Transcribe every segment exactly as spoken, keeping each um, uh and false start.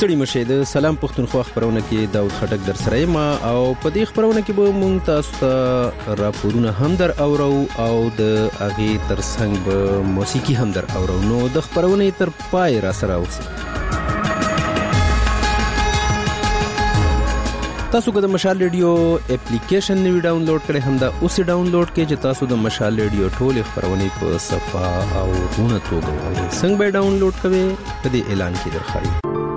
ستړي مشه د سلام پښتونخوا خبرونه کې داود خټک در سره ما او په دې خبرونه کې به مونږ تاسو ته راپورونه هم در اورو او د اغه ترڅنګ به موسیقي هم در اورو. نو د خبرونه تر پای را سره اوسئ. تاسو که د مشال ریډیو اپلیکیشن نوی ډاونلوډ کړئ هم دا اوس ډاونلوډ کړئ چې تاسو د مشال ریډیو ټول خبرونه په صفه او رونه توګه واورئ. څنګه به ډاونلوډ کوئ په دې اعلان کې درخایي.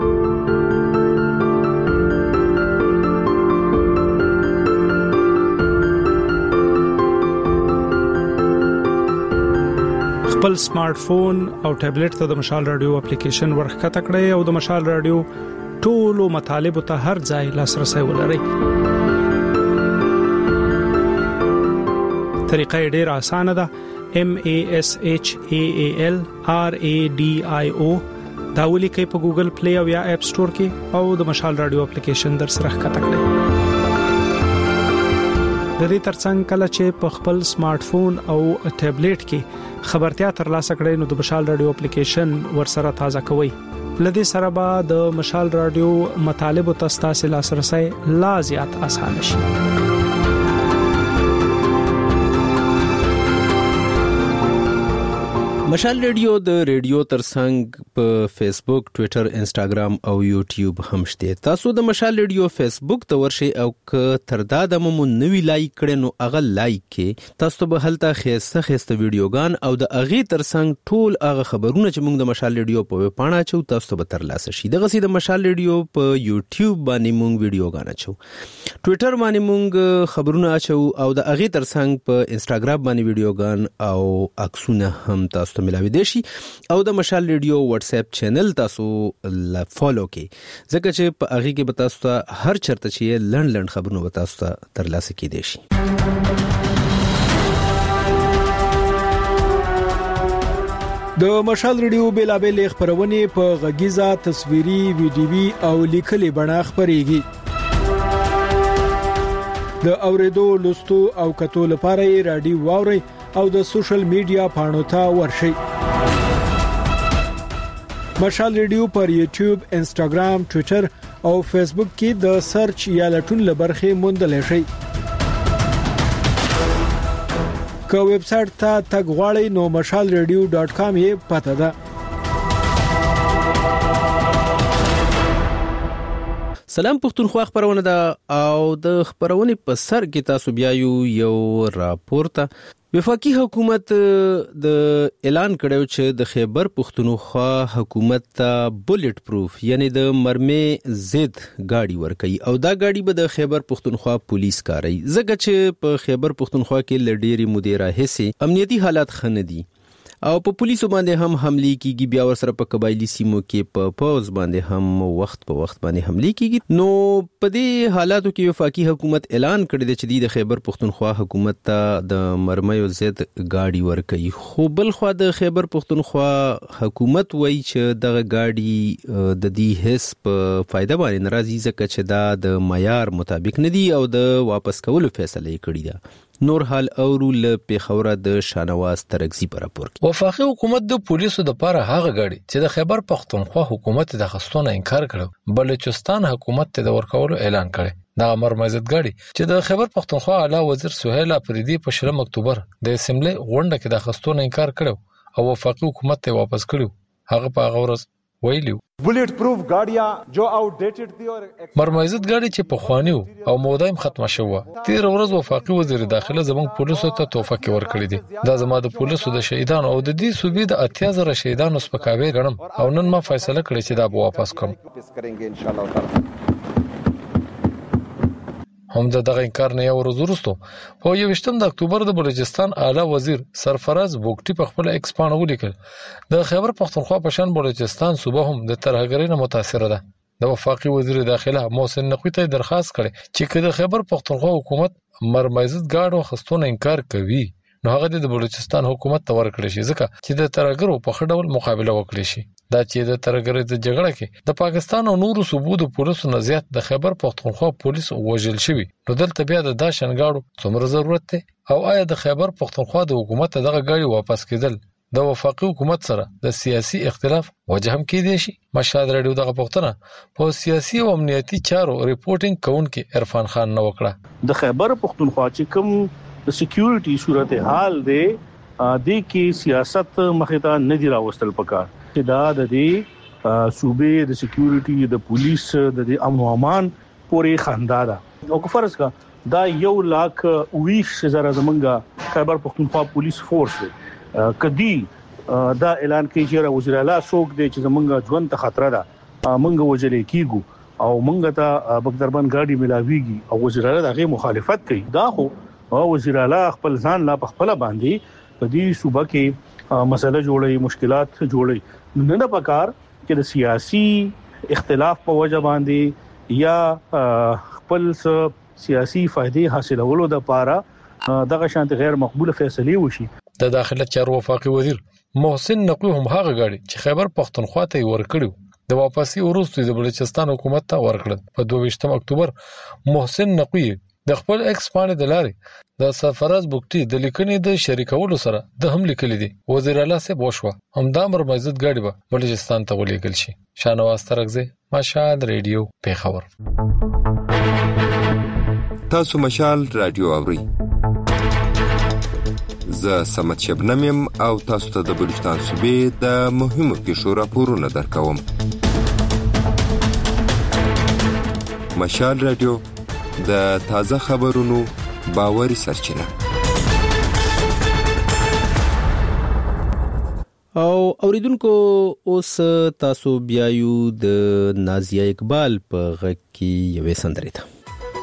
خپل سمارټ فون او ټابلیټ ته د مشال رادیو اپلیکیشن ورخته کړئ او د مشال رادیو ټولو مطالب ته هر ځای لاسرسي ولرئ. طریقه ډېره اسانه ده. M A S H A A L R A D I O دا ولیکئ په ګوګل پلی او یا اپ سٹور کې او د مشال رادیو اپلیکیشن در سره ښکته کړئ. د دې ترڅنګ کله چې په خپل سمارټ فون او ټابلیټ کې خبرتیا ترلاسه کړئ نو د مشال رادیو اپلیکیشن ورسره تازه کوئ. لدې سره به د مشال رادیو مطالب او تاسو لاسرسي لا زیات آسان شي. مشال ریډیو د ریډیو ترڅنګ په فیسبوک، ټوئیټر، انسټاګرام او یوټیوب هم شته. تاسو د مشال ریډیو فیسبوک ته ورشئ او که تر دا د مو نوی لایک کړئ نو هغه لایک کې تاسو به هلته خيسته خيسته ویډیوګان او د اغه ترڅنګ ټول هغه خبرونه چې موږ د مشال ریډیو په ویب پاڼه چو تاسو به ترلاسه شي. دغه سي د مشال ریډیو په یوټیوب باندې موږ ویډیوګان چو، ټوئیټر باندې موږ خبرونه اچو او د اغه ترڅنګ په انسټاګرام باندې ویډیوګان او عکسونه هم تاسو ته ملاوي دي شي او د مشال ریډیو واتس اپ چینل تاسو لا فالو کې ځکه چې په هغه کې به تاسو ته هر چرته چې لړن لړن خبرونه به تاسو ته ترلاسه کیدي شي. د مشال ریډیو بیلابل خبرونه په غږیزه، تصویري، ویډیوي او لیکلي بڼه خبريږي. د اوریدو، لوستو او کتو لپاره رادیو واوري او د سوشل میډیا پاڼو ته ورشئ. مشال ریډیو پر یوټیوب، انسټاګرام، ټوئیټر او فیسبوک کې د سرچ یا لټون لبرخه موندل شي. که ویب سټ ته تګ غواړئ نو مشال ریډیو ډاټ کام یې پته ده. سلام پښتونخوا خبرونه ده او د خبرونه په سر کې تاسو بیا یو راپورته. وفاقي حکومت د اعلان کړو چې د خیبر پښتونخوا حکومت ته بولټ پروف یعنی د مرمۍ ضد گاډي ورکړي او دا گاډي به د خیبر پښتونخوا پولیس کاروي ځکه چې په خیبر پښتونخوا کې لډيري مدیره هسي امنیتي حالات خنه دي او په پولیسو باندې هم حمله کیږي. بیا ور سره په قبایلی سیمو کې په پوز باندې هم وخت په وخت باندې حمله کیږي. نو په دې حالاتو کې وفاقي حکومت اعلان کړی دی چې د خیبر پښتونخوا حکومت ته د مرمۍ ضد گاډي ورکړي. خو بل خو د خیبر پښتونخوا حکومت وایي چې دغه گاډي د دې حس په فائدہ باندې ناراضي ځکه چې دا د معیار مطابق نه دي او د واپس کولو فیصله یې کړې ده. نور حال اورو ل پیښور د شانواز ترغزي پر راپور. وفاقي حکومت د پولیسو د پاره هغه غړي چې د خیبر پښتونخوا حکومت د خستونه انکار کړو بلوچستان حکومت ته د ورکولو اعلان کړي. دا مرمزت غړي چې د خیبر پښتونخوا اعلی وزیر سہیل افریدي په شلم اکتوبر د اسمبلی غونډه کې د خستونه انکار کړو او وفاقي حکومت ته واپس کړو. هغه په هغه ورځ ویلیو بولټ پروف گاډیاں جو آؤٹ ډیټډ دي او مرمزت غاډي چې په خوانیو او مودایم ختمه شوه. تیر ورځ وفاقي وزیر داخله زموږ پولیسو ته توفه کې ورکړي دي. دا زما د پولیسو د شهیدانو او د دې صوبې د اتیا زره شهیدانو سپکاوي غنم او نن ما فیصله کړې چې دا به واپس کوم. هم دغه انکار نه یو ورځ وروسته په یوویشتم د اکتوبر د بلوچستان اعلی وزیر سرفراز بوګټي په خپل ایکس پاڼه ولیکل د خیبر پښتونخوا په شان بلوچستان صوبه هم د ترهګرۍ نه متاثر ده. د وفاقي وزیر داخله محسن نقوی ته درخواست کړي چې کله خیبر پښتونخوا حکومت مرمزت گاډو خستونه انکار کوي نو هغه د بلوچستان حکومت ته ورکړي شي ځکه چې د ترهګرو په خډول مقابله وکړي شي. دا چې د ترهګرۍ د جګړه کې د پاکستان او نورو صوبو د پولیسو نه زیات د خیبر پښتونخوا پولیس وژل شوی نو دلته بیا د داشن گاډو څومره ضرورت دی او آیا د خیبر پښتونخوا د حکومت دغه گاډي واپس کېدل د وفاقي حکومت سره د سیاسي اختلاف وجه هم کېدی شي. مشهد رادیو دغه پوښتنه په سیاسي او امنیتي چارو ریپورټینګ کوونکي عرفان خان نو وکړه. د خیبر پختونخوا چې کوم د سکیورټي صورتحال دی د کې سیاست مخه نه دی راوستل پکار چې دا د دې صوبې د سکیورټي د پولیس د امن او امان پورې خندا ده. او کو فرض کا دا یو لاک ویش زره زمونږه خیبر پختونخوا پولیس فورس دی کدی دا اعلان کوي چې وزیر اعلی څوک دی چې زمونږه ژوند ته خطر ده مونږ وجلې کیګو او مونږ ته بغدربان ګاډي ملاويږي او وزیر اعلی دغه مخالفت کوي. دا خو وزیر اعلی خپل ځان لا په خپل باندې په دې صوبه کې مسله جوړي مشکلات جوړي. نه نه پکار چې د سیاسي اختلاف په وجه باندې یا خپل سیاسي فائدې حاصلولو د پاره دغه شانت غیر مقبوله فیصله وشي. د داخله چارو وفاقي وزیر محسن نقوی هم هغه غاړي چې خیبر پختونخوا ته ورکړو د واپسی وروسته د بلوچستان حکومت ته ورکړل. په دوه ویشتم اکتوبر محسن نقوی د خپل ایکس باندې د لارې د سرفراز بوکټي د لیکنې د شریکولو سره د هم لیکلي دي وزیر اعلی سے بوشوا همدا مرمزت غاډي به بلوچستان ته ولېګل شي. شانواز ترغزه مشال ریډیو پیښور. تاسو مشال رادیو اورئ. زه سمت شبنم او تاسو ته د بلوچستان صوبې د مهمو پیښو راپورونه درکوم. مشال رادیو د تازه خبرونو باوري سرچینه. او اوریدونکو اوس تاسو بیايو د نازیه اقبال په غږ کې یوې سندرې ته.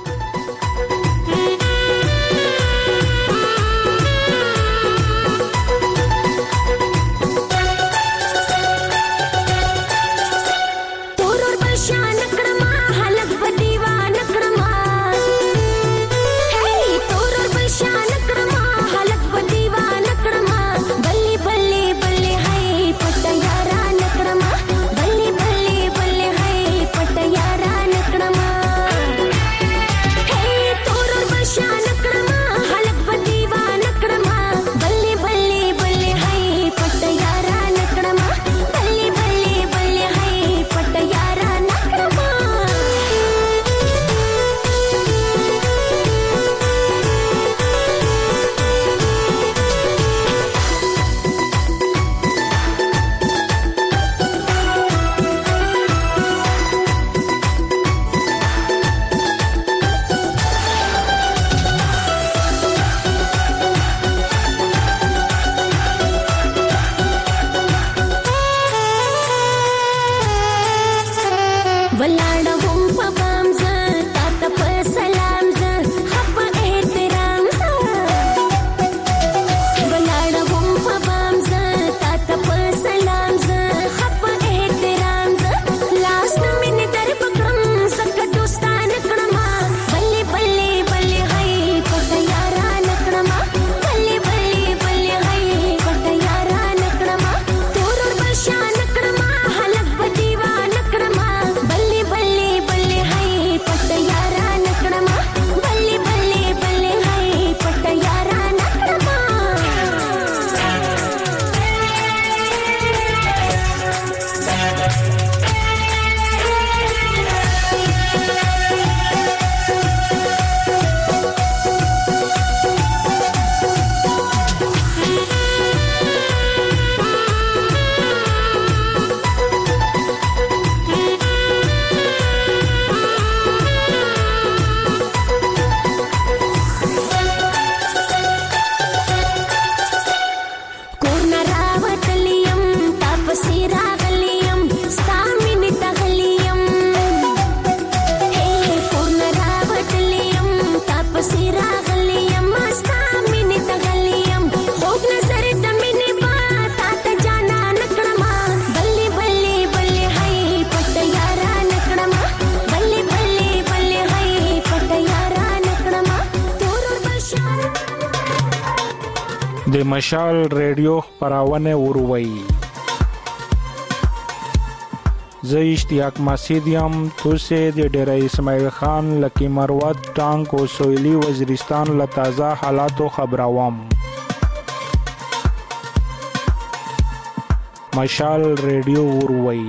د مشال ریډیو خبرونه وروي. زه اشتیاق مسیدیم توسه د ډیره اسماعیل خان لکی مروت ټانک او سویلی وزیرستان له تازه حالاتو خبروم. مشال ریډیو وروي.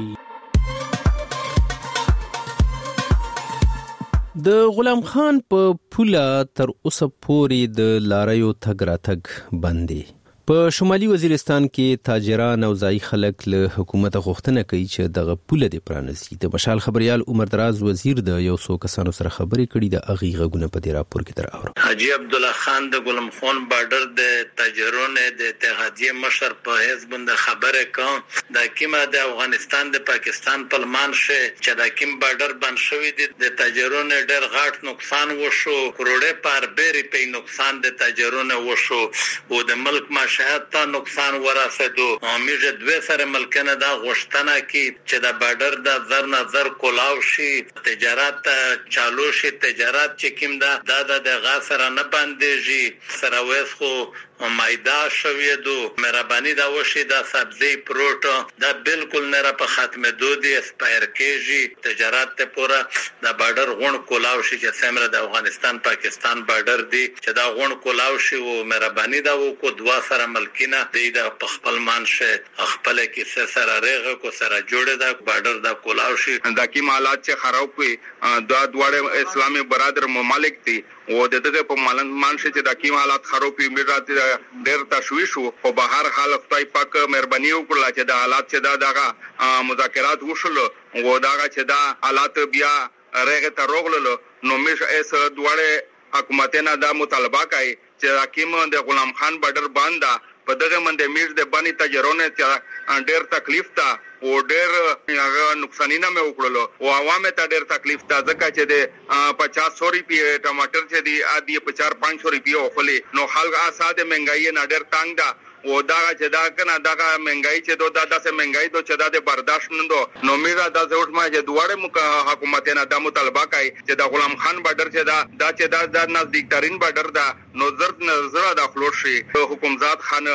د غلام خان په پوله تر اوسه پورې د لاریو تګ راتګ بند دی. په شمالي وزیرستان کې تاجران او ځای خلک له حکومت غوښتنه کوي چې دغه پوله دې پرانیزي. د مشال خبريال عمر دراز وزیر د یو څو کسانو سره خبرې کړي د اغي غږونه په دې راپور کې تر اورو. حاجی عبد الله خان د ګلم خان بارډر د تاجرونو د اتحادیه مشر په حزب د خبره کوم د کیمه د افغانستان د پاکستان په لمان شه چې د کیم بارډر بند شوی د تاجرونو ډېر غاټ نقصان وشو، کروڑې پر بیري په نقصان د تاجرونو وشو او د ملک ما شهادت ته نقصان ورسېدو. میجه دوه سره ملکنه دا غوښتنه کی چې د بارډر د زر نظر کولاو شي، تجارت چالو شي، تجارت چې کوم دا د غاسره نه باندېږي سره وېس خو مایدا شوی دو مهرباني دا وشي دا سبزی پروت دا بالکل نه را په ختمه دودي اسپایر کېږي. تجارت ته پورا د بارډر غون کولاو شي چې سمره د افغانستان پاکستان بارډر دی چې دا غون کولاو شي او مهرباني دا وکړو دوا سره ملکینه د خپل مانشه خپل کې سره رغه کو سره جوړه دا بارډر دا کولاو شي. دا کی حالات چې خراب وي دا دواړه اسلامي برادر ممالک دي او د دغه په مالن مانشه چې د کی حالات خراب وي میراث ډېر تشویش وو. په بهر حال خدای پاک مهرباني وکړه چې د حالات چې دا دغه مذاکرات وشول او دغه چې دا حالات بیا رغه ته روغلل نو مش اس دواړه حکومتونه دا مطالبه کوي چې حکیم د غلام خان بارډر باندې په دغه منډه میز د باندې تجربه چې ډېر تکلیف تا او ډېر هغه نقصانینه مې وکړلو او عوامه ته ډېر تکلیف تا ځکه چې د پچاس سو روپیه ټماټر چې دی ادي په چار پنځ سو روپیه وخلې نو خلک اساده مهنګای نه ډېر تنگ ده او دا چې دا کنه دا مهنګای چې دوه داسې مهنګای دوه چې دا د برداشت نه دو نو میرا دا زوټ ما چې دوړې حکومتونه دا مطالبه کوي چې د غلام خان بارډر چې دا دا چې دا د نزدیک ترين بارډر دا نو زرد نظر دا خلوص شي. حکومت خان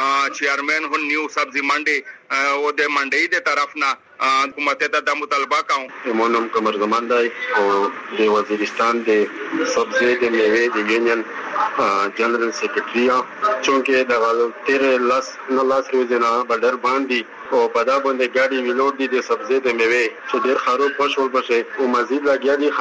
چیرمن هو نیو سبزی منډي او د منډي د طرف نه حکومت ته د مطالبه کوم. مونږ کومر زمان دی او د وزیرستان د سبزی د میوه د یونین جنرال سیکریټری چونکه د تیر لاس نه لاس روزنه بارډر باندې او په دا باندې ګاډي ویلوډ دي د سبزی د میوه چې ډیر خراب پښول بشه او مزید لګیا دي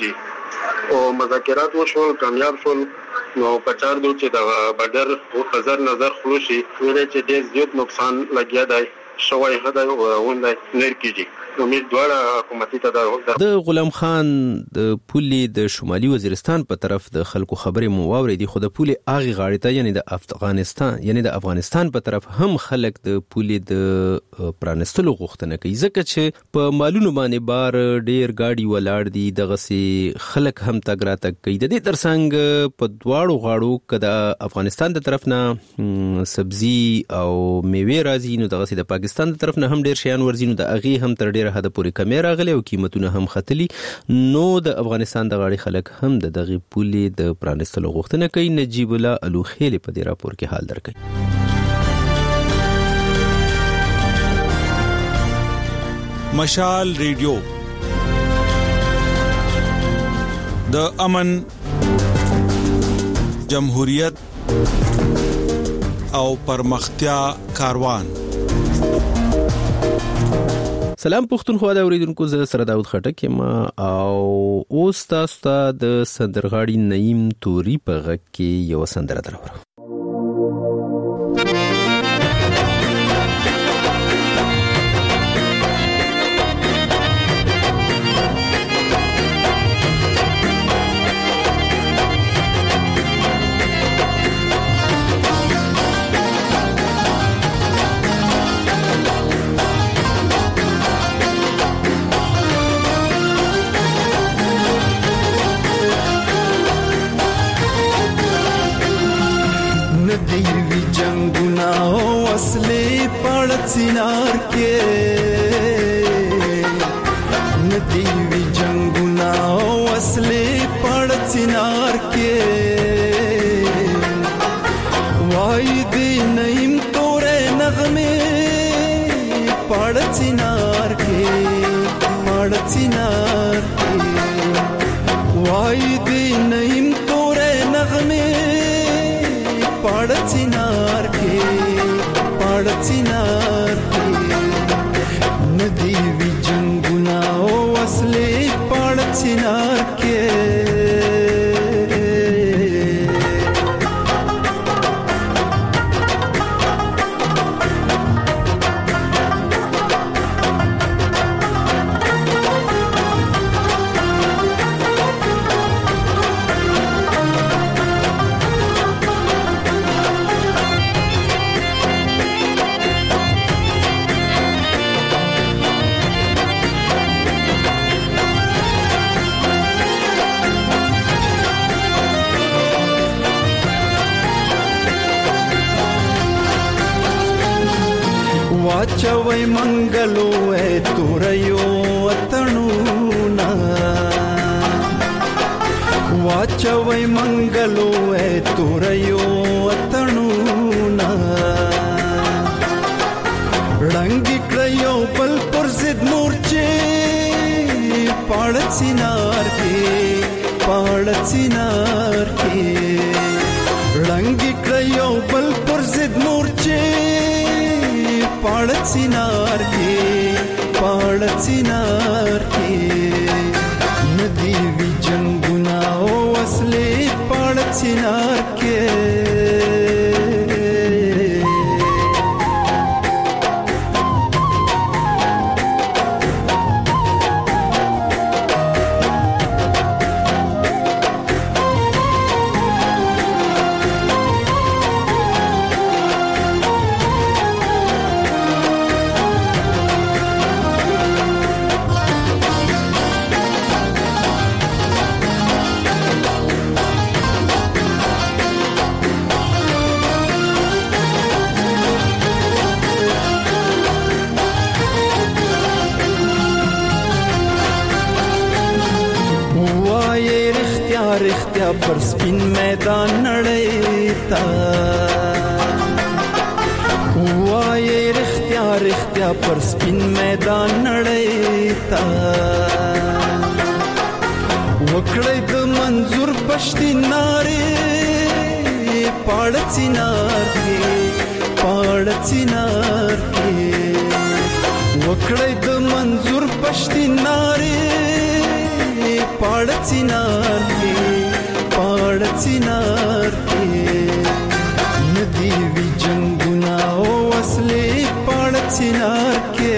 خرابېږي او مذاکرات وشول کامیاب شول نو په چار دو چې د بارډر او نظر نظر خلوشي ویل چې ډیر زیات نقصان لګیا دی شوی هدا او ونه نه کیږي. امید دواړه حکومتي ته د غلام خان د پولې د شمالي وزیرستان په طرف د خلکو خبرې مو واورېدي خو د پولې اغه غاړې ته یعنی د افغانستان یعنی د افغانستان په طرف هم خلک د پولې د پرانستلو غوښتنه کوي ځکه چې په مالونو باندې بار ډیر گاډي ولاړ دي دغه سي خلک هم تګ راتګ کوي. د دې ترڅنګ په دواړو غاړو کده افغانستان د طرف نه سبزی او میوه راځي نو دغه سي د پاکستان د طرف نه هم ډیر شیان ورځي نو د اغه هم تر ډیر هدا پورې کمی راغلي او قیمتونه هم ختلي نو د افغانستان د غاړي خلک هم د دغه پولې د پرانستلو غوښتنه کوي. نجیب الله الوخیل په دې راپور کې حال درکړي. مشال ریډیو د امن جمهوریت او پرمختیا کاروان. سلام پښتونخوا د اوریدونکو زه سره داود خټک یم او اوس تاسو ته د سندرغاړي نعیم توري په غږ کې یو سندره درورم. सिनार के नदी भी जंगुना असले पड़ सिनार के वायदे नईम तोरे नगमे पड़ सिनार के पड़ सिनार के वायदे नईम तोरे नगमे पड़ सिनार के पड़ सिनार के वाचवै मंगलो ए तुरयो अतणूना वाचवै मंगलो ए तुरयो अतणूना रंगी क्रयो पल पर जिद मोर्चे पाड़चिनार के पाड़चिनार के रंगी क्रयो पल पर जिद मोर्चे पाड़चिनार के पाड़चिनार के नदी भी जंगुना ओ असले पाड़चिनार के पर स्पिन मैदान नड़ेता हुआ ये रिख्तिया रिख्तिया पर स्पिन मैदान नड़ेता वकड़े द मंजूर पश्ती नारे पाड़ची नार के पाड़ची नार के वकड़े द मंजूर पश्ती नारे पाड़ची नार के पाड़चिनार के नदी भी जंगुना ओ असले पाड़चिनार के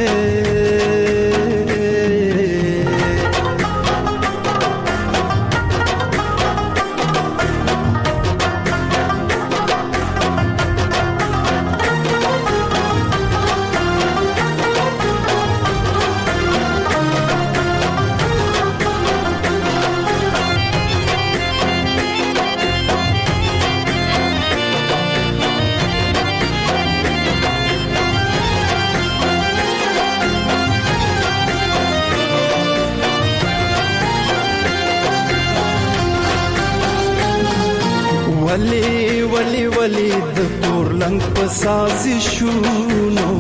वली वली वली द तोर लंग पसाजिशुनो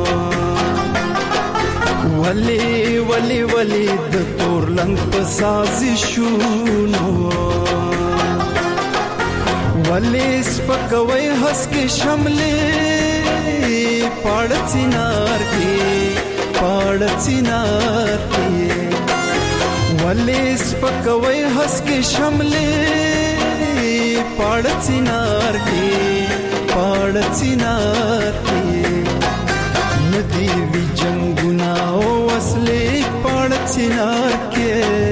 वली वली वली द तोर लंग पसाजिशुनो वली स्पकवै हंस के शमले पाड़चिनार के पाड़चिनार के वली स्पकवै हंस के शमले पाड़चिनार के पाड़चिनार के नदी भी जंगुना ओ असले पाड़चिनार के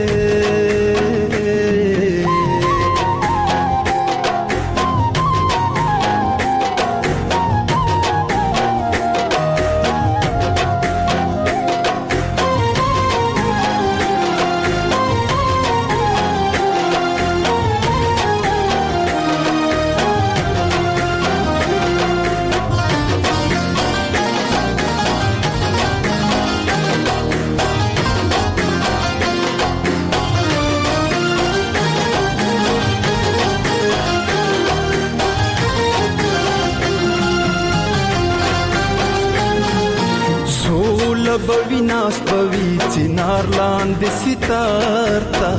बविनाश बवी चिनार लांद सितारता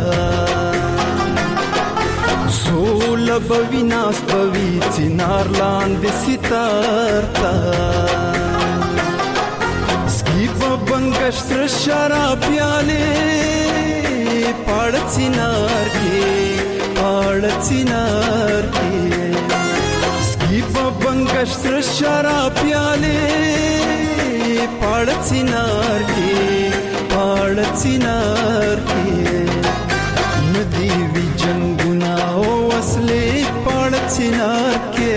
सोल बविनाश बवी चिनार लांद सितारता स्कीप बंगश्र शरा प्याले पाड़चिनार के पाड़चिनार के स्कीप बंगश्र शरा प्याले पाड़चिनार के पाड़चिनार के नदी भी जंगुना ओ असले पाड़चिनार के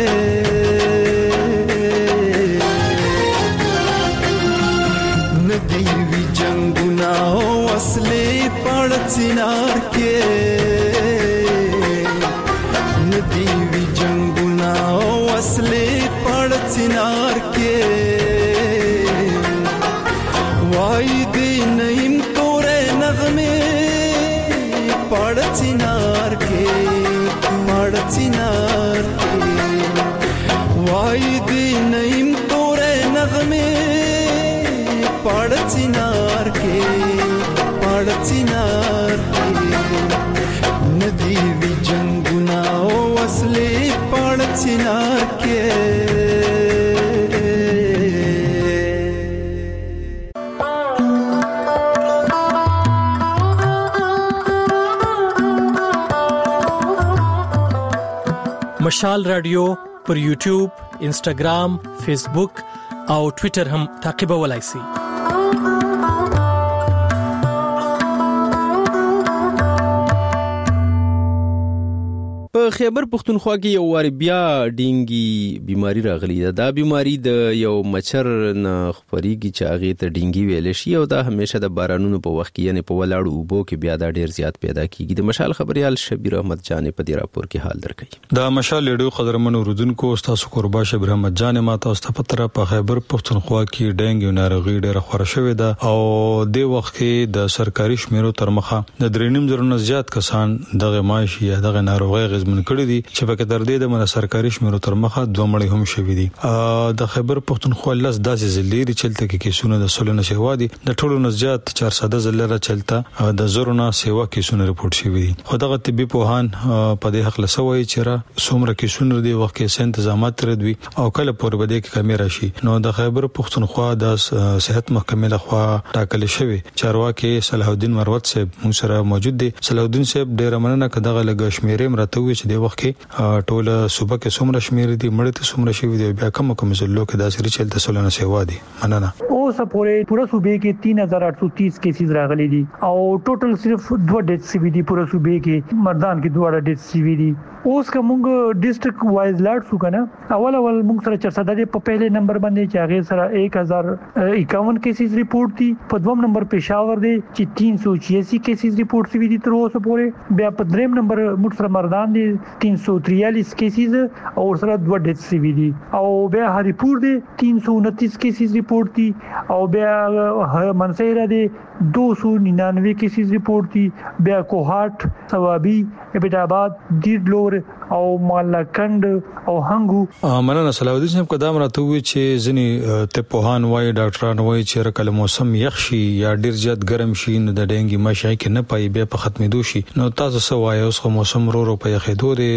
नदी भी जंगुना ओ असले पाड़चिनार के नदी भी जंगुना ओ असले पाड़चिनार के نیم تورې نغمه پړ چینار کې پړ چینار کې وای دې نیم تورې نغمه پړ چینار کې پړ چینار کې ندی وی جنگنا او وصلې پړ چینار کې مشال رادیو پر یوټیوب، انسټاګرام، فیسبوک او ټوئیټر هم تعقیبولای شئ. په خیبر پختونخوا کې یو وار بیا ډینګي بیماری راغلی ده. دا بیماری د یو مچر نه خپريږي چې هغه ته ډینګي ویل شي او دا همیشه د بارانونو په وخت کې یعنی په ولاړو اوبو کې بیا دا ډیر زیات پیدا کیږي. د مشال خبريال شبیر احمد جان په دې راپور کې حال درکړي. دا مشال ډیو قدرمن اوردونکو تاسو قربا شبیر احمد جان ماته واستپتره په خیبر پختونخوا کې ډینګي ناروغي ډیره خوره شوې ده او د وخت کې د سرکاري شمیرو تر مخه د درینم زرونه زیات کسان دغه ماشي یا دغه ناروغي من کړی دي چې په کتر دې د من سرکاري شمیرو تر مخه دوه مړي هم شوي دي. د خیبر پختونخوا لاس داسې زليري چلته کې کیسونه د سولنه سیوا دي د ټولو نزيات چهارصد زلره چلته د زرونه سیوا کیسونه رپورت شوي دي. خدغه طبي پوهان په دې حق لسوي چې را څومره کیسونه دي وخت کې تنظیمات تردوي او کله پورې بده کې کمی راشي. نو د خیبر پختونخوا د صحت محکمې لخوا ټاکل شوی چارواکي صلاح الدین مروت صاحب موږ سره موجود دي. صلاح الدین صاحب ډیر مننه کداغه لګ شمیرې مرته چې د وخت کې ټوله صوبه کې څومره شمیر دي مړ ته څومره شوی دی بیا کوم کوم زلو کې داسې چلته سولنه سیوا دي. مننه. اوس پورې پورا صوبې کې تین ہزار آٹھ سو تیس کیسز راغلي دي او ټوټل صرف دوه ډیټ سی وی دي پورا صوبې کې مردان کې دوه ډیټ سی وی دي. اوس کومګ ډیسټریکټ وایز لاټ شو کنه اول اول موږ سره چرصد دي په پہله نمبر باندې چې هغه سره ایک ہزار اکیاون کیسز ریپورت دي. په دوم نمبر پېښور دي چې تین سو چھیاسی کیسز ریپورت شوي دي تر اوسه پورې. بیا په دریم نمبر موږ سره مردان دي تین سو تریالیس کیسز او سره دوه ډیټ سی وی دي او بیا هریپور دي تین سو انتیس کیسز ریپورت دي او بیا منصیرہ دي دو سو ننانوے کیسز ریپورٹ دي. بیا کوهات ثوابي ابد آباد دیرلور او مالکند او هنګو. مننه. صلاح الدین صاحب قدم راته وی چې ځنی ته پوهان وای ډاکټران وای چې رکل موسم یخ شي یا ډیر زیات ګرم شي نو د ډینګي ماشي کې نه پای بیا په ختمېدو شي. نو تاسو څه وای اوس موسم رو رو په یخېدو دی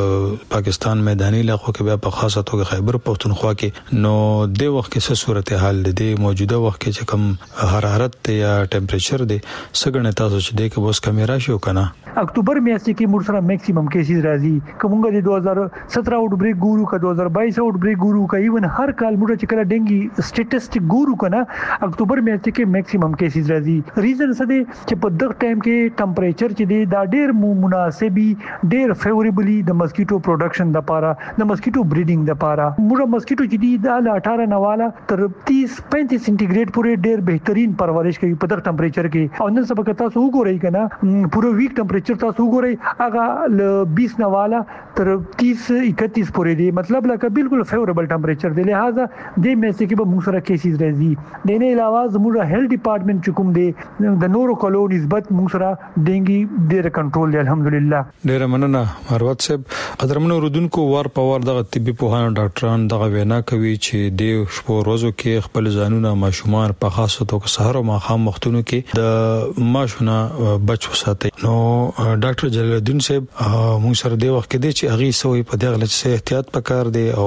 د پاکستان میداني علاقو کې بیا په خاصه توګه خیبر پختونخوا کې نو د وخت کې څه صورتحال دی د موجوده وخت کې چې کم حرارت یا ټمپریچر دی څنګه تاسو چې د کې بوس کیمرا شو کنه اکتوبر میاشت کې موږ سره میکسیمم کیسز راځي کومګه د دو ہزار سترہ آؤٹ بریک ګورو کا دو ہزار بائیس آؤٹ بریک ګورو کا ایون هر کال موږ چې کله ډینګي سټیټسټیک ګورو کنه اکتوبر میاشت کې میکسیمم کیسز راځي. ریزن څه دی چې په دغه ټایم کې ټمپریچر چې دی دا ډیر مناسبي ډیر فیوریبلی د مسکیټو پروډکشن د پاره د مسکیټو بریډینګ د پاره موږ مسکیټو چې دی د اٹھارہ نواله تر تیس پینتیس سینټیګریډ پورې ډیر بهترین پرورش کوي په دغه ټمپریچر کې. او نن سبا تاسو وګورئ کنه پوره ویک ټمپریچر تاسو وګورئ هغه ل بیس نواله تر تیس اکتیس پورې دی مطلب لکه بالکل فیوریبل ټمپریچر دی. لہذا د میسه کې به موږ سره کیسز راځي. د نه علاوه زموږ هیلث ډپارټمنټ چې کوم دی د نورو کلو نسبت موږ سره ډینګي ډیر کنټرول دی الحمدلله. ډیر مننه مروت صاحب. قدرمنو رودونکو وار په وار دغه طبي پوهان ډاکټران دغه وینا کوي چې د شپو ورځو کې خپل ځانونه ماشومان په خاصه توګه سحر او ماخام وختونو کې د ماشونه بچ وساتي. نو ډاکټر جلال الدین صاحب موږ سره د وخت کې دی چې هغه سوې په دغه لچ احتیاط پکار دی او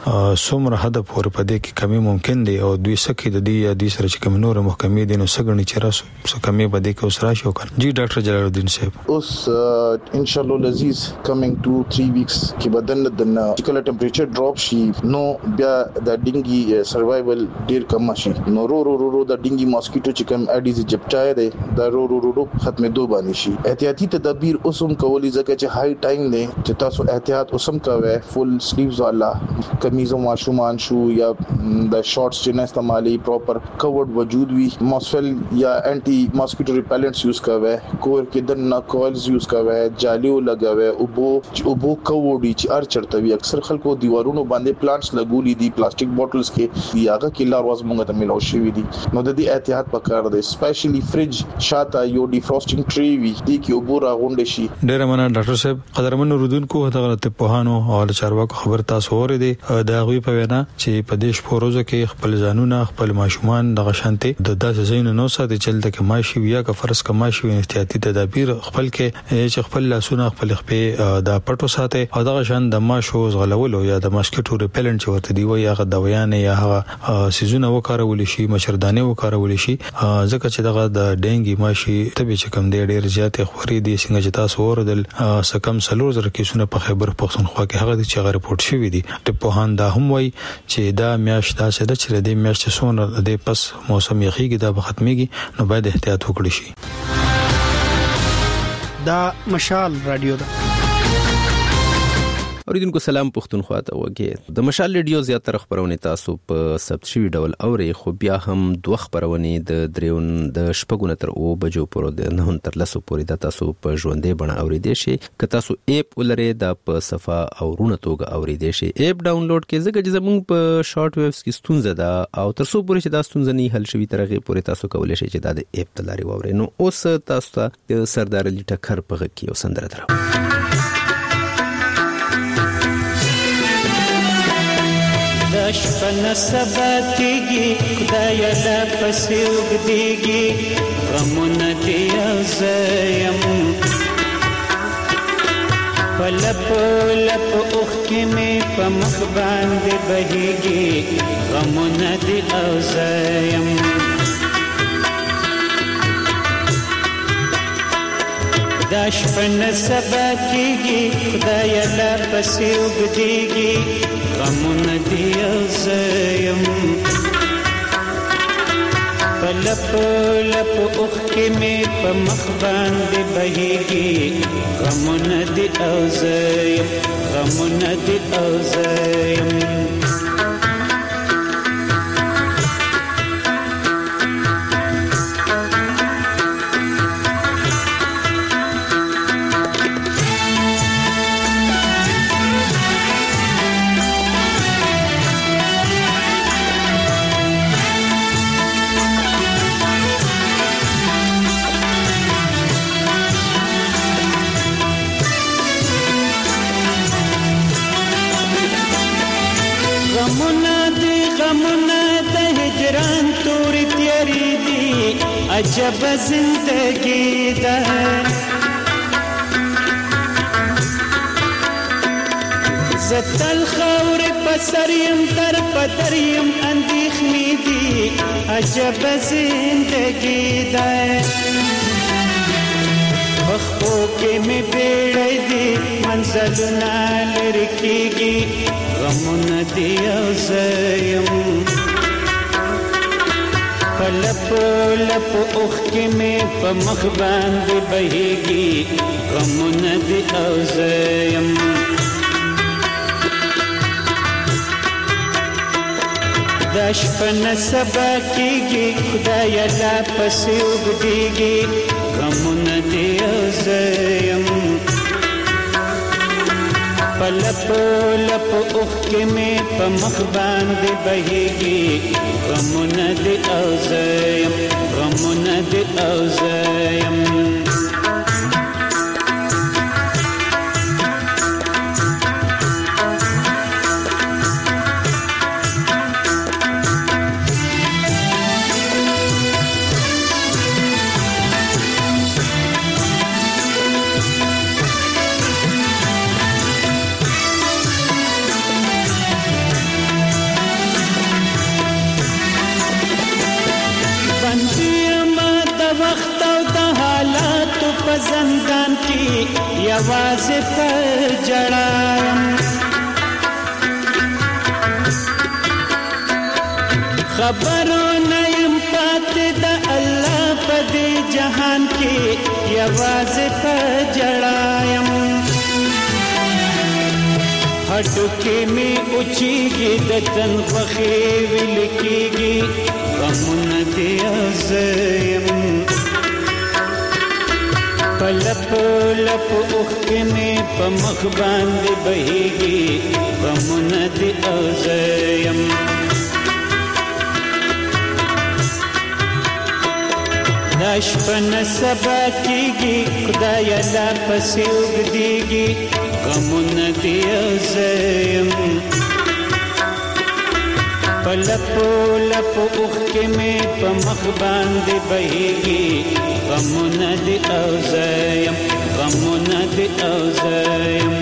څومره حد پورې په دې کې کمی ممکن دی او دوی سکه د دې د سره چې کوم نور محکمې دي نو سګنی چې راسو څه کمی به دې کې اوس راشي وکړي. جی ډاکټر جلال الدین صاحب اوس ان شاء الله لذیذ کمینګ ټو تھری ویکس کې بدن د کله ټمپریچر ډراپ شي نو بیا د ډینګي سروایول ډیر کم شي نو رو رو رو د ډینګي ماسکیټو چې کوم اډیز جپټای دی دا رو رو رو ختمې دوه باندې شي. احتیاطي تدابیر اوسم کولی ځکه چې هاي ټایم دی چې چې تاسو احتیاط وسم کوئ فل سلیوز والا کمیزو ماشومان شو یا د شارټس چې نه استعمالي پراپر کورډ وجود وي ماسفل یا انټي ماسکیټو ریپیلنټس یوز کوئ کور کې د نه کویلز یوز کوئ جالیو لګوي او بو او بو کورډي چې ار چرته وي اکثر خلکو دیوارونو باندې پلانټس لګولي دي پلاستیک بوتلز کې یاغه کې لار واز مونږ ته ملو شي وي دي نو د دې احتیاط پکار دی سپیشلی فریج شاته یو ډیفروسټینګ ټری وي دي کې وبورا غونډ شي ډیر مننه ډاکټر صاحب قدرمن رودونکو دغه ته پوهانو او چارواکو خبر تاسو اوري دي دا غوي په وینا چې په دیش پروزه کې خپل ځانونه خپل ماشومان د غشانته د داسې زین نو ساده چلته کې ماشي ویا که فرض کما شي احتیاطي تدابیر خپل کې چې خپل لاسونه خپل خپې د پټو ساته او دغه شان د ماشو غلولو یا د ماسکیټو ریپیلنټ ورته دی وي هغه دوايان یا هغه سيزونه وکارول شي مشردانه وکارول شي ځکه چې دغه د ډینګي ماشي تبي چې کم دی ډیر زیات خوري دي څنګه چې تاسو اوردل سکم سلور زر کیسونه په خیبر پختونخوا کې هغه چې هغه رپورت شوی دي ټپ په هان دا هم وای چې دا میاشت دا چې د چر دې میاشت سونه د پس موسم یخیږي دا به ختميږي نو باید احتیاط وکړي شي. دا مشال رادیو ده. اوریدونکو سلام پښتونخوا ته وګورئ د مشال ریډیو زیاتره خبرونه تاسو په ثبت شوی ډول اوري خو بیا هم دوه خبرونه د دریون د شپږونه تر او بجو پورې د نه تر لسو پورې د تاسو په ژوندې بڼه اوریدئ شي که تاسو اپ ولرئ د په صفه او رونه توګه اوریدئ شي اپ ډاونلوډ کې ځکه چې زموږ په شارټ ویوز کې ستونزه ده او تر څو پورې چې دا ستونزه نه حل شوي ترغه پورې تاسو کولای شئ چې د اپ تلاري وورئ نو اوس تاسو ته د سردار علي ټکر په غږ کې وسندره درو. دشپن سباتیگی خدایا دا پسیوگ دیگی غمون دیا زیم پلپ لپ اخکی میں پمخ باند بہیگی غمون دیا زیم دشپن سباتیگی خدایا دا پسیوگ دیگی غمون دیا زیم پلپ لپ اخکی میں پمخ باند بہیگی غمون دیا زیم غمون دیا زیم عجب زندگی ده زتل خور پسریم در پدریم اندیخنی دی عجب زندگی ده بخبو کے میں بیڑی دی منزلنا لرکیگی غمون دیا زیم لپ لپ اخکی میں پمخ باند بہیگی غمون دی اوزیم دشپن سبا کیگی خدایا لا پسی اگدیگی غمون دی اوزیم پلپ لپ اخکی میں پمخ باند بہیگی غمون دی اوزیم غمون دی اوزیم زندان کی یواز پر جڑایم خبرو نیم پات دا اللہ پدی جہان کی یواز پر جڑایم هډو کې می اوچیږي د تن خوخي ویل کېږي غمونه دې ازم پلپ لپ اوخ کې می په مخ باندې بهيږي غمونه دې ازم نشپن سبا کیږي خدای لا پسې وګديږي غمونه دې ازم پلپو لپو اوخ کې مې په مخ باندې بهيږي غمونه دې ازم غمونه دې ازم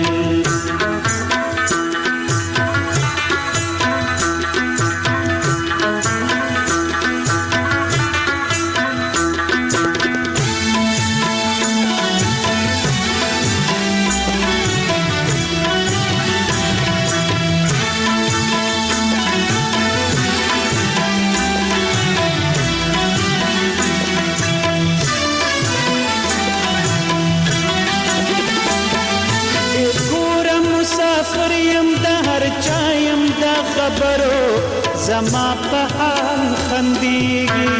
خبرو زما په حال خندېږي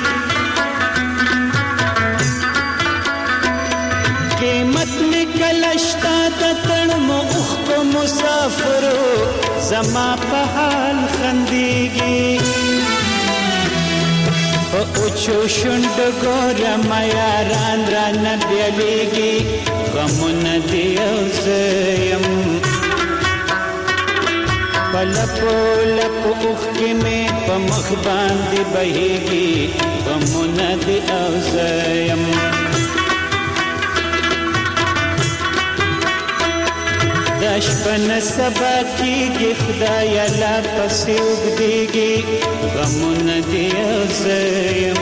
قیمت می کلشتا د تړمو اوخ په مسافرو زما په حال خندېږي په اوچو شونډ ګورم یاران رانه بیلیږي غمونه دې ازم پلپو لپو اوخ کې مې په مخ باندې بهيږي غمونه دې ازم د شپن سبا کېږي خدای لا پسې وګديږي غمونه دې ازم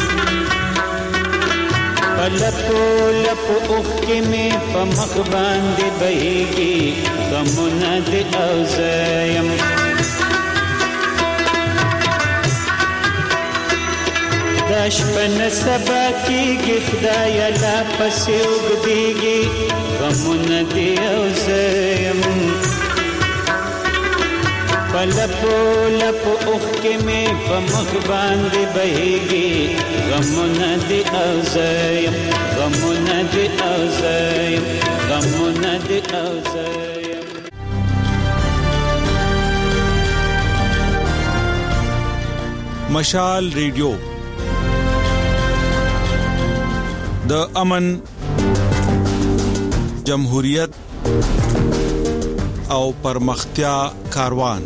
پلپو لپو اوخ کې مې په مخ باندې بهيږي غمونه دې ازم د شپن سبا کېږي خدای لا پسې وګديږي غمونه دې ازم پلپو لپو اوخ کې مې په مخ باندې بهيږي غمونه دې ازم غمونه دې ازم غمونه دې ازم مشال ریډیو د امن جمهوریت او پرمختیا کاروان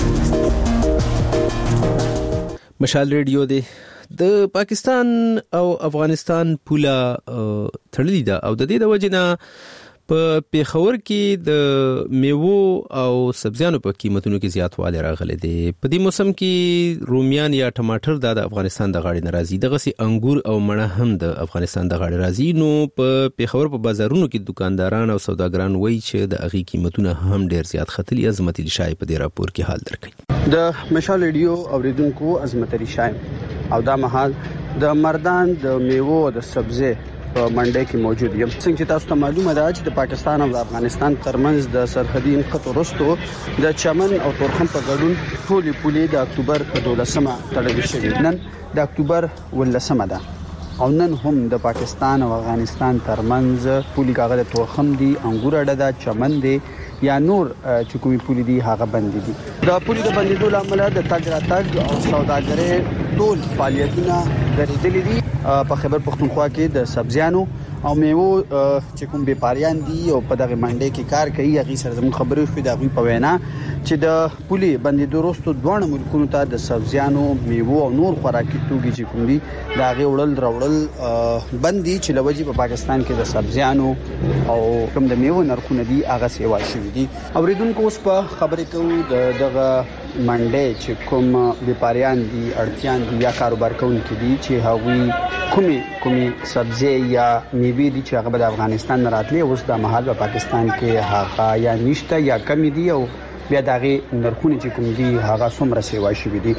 مشال ریډیو دی د پاکستان او افغانستان پوله تړلې ده او د دې د وجنه په پیښور کې د میوو او سبزیانو په قیمتونو کې زیاتوالی راغلی دی په دې موسم کې رومیان یا ټماټر د افغانستان د غاړې ناراضي دغه سي انګور او مڼه هم د افغانستان د غاړې راځي نو په پیښور په بازارونو کې دکانداران او سوداګران وایي چې د اغي قیمتونه هم ډیر زیات ختلي عظمت علي شای په دې راپور کې حال درکړي د مشال ریډیو اوریدونکو عظمت علي شای او دا مهال د مردان د میوو او د سبزی په منډه کې موجود یم څنګه چې تاسو ته معلومه ده چې د پاکستان او افغانستان ترمنځ د سرحدي نقطو وروسته د چمن او تورخم په ګډون ټولې پولې د اکتوبر په دولسمه تړل شوې نن د اکتوبر ولسمه ده او نن هم د پاکستان او افغانستان ترمنځ پولې کاغذ تورخم دي انګور اډه ده چمن دي یا نور چې کومي پولې دي هغه بند دي د پولې د بندیدو لامل د تګ راتګ او سوداګرۍ ټول فعالیتونه درېدلې دي په خیبر پختونخوا کې د سبزیانو او میوو چې کوم بیپاریان دي او په دغه منډه کې کار کوي هغه سره زموږ خبرې شوې د هغه په وینا چې د پولي بندیدو وروسته دوه ملکونو ته د سبزیانو میوو او نور خوراکي توکي چې کوم دي دا غي وړل راوړل بندي چې لوجي په پاکستان کې د سبزیانو او کوم د میوو نرخونه دي هغه سیوا شوې دي اوریدونکو اوس په خبرې کوو د دغه منډه چې کوم بیپاریان دي اړتیان دي یا کاروبار کوونکي دي چې هغوی کومي کومي سبزی یا میوه دي چې هغه د افغانستان نه راتلي اوس د محل په پاکستان کې هغه یا نشته یا کمی دي او بیا دغه نرخونه چې کوم دي هغه څومره سیوا شي دي.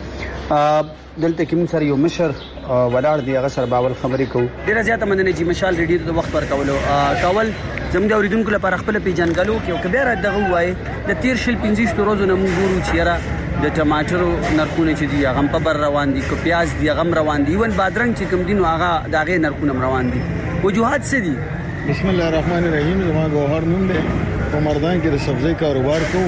دلته کوم سره یو مشر ولاړ دی هغه سره باور خبرې کوو. ډیره زیاته مننه چې مشال ریډیو ته وخت ورکولو کول زموږ د اوریدونکو لپاره خپل پیژنګلو کې او کبیر دغه وای د تیر شل پنځه ورځې نه موږ ګورو چې را د ټماټرو نرخونه چې دي هغه په بر روان دي، کو پیاز دي هغه روان دي، ون بادرنګ چې کوم دي نو هغه دغه نرخونه روان دي. وجوهات څه دي؟ بسم الله الرحمن الرحیم. زما ګوهر نوم دی، په مردان کې د سبزی کاروبار کوم.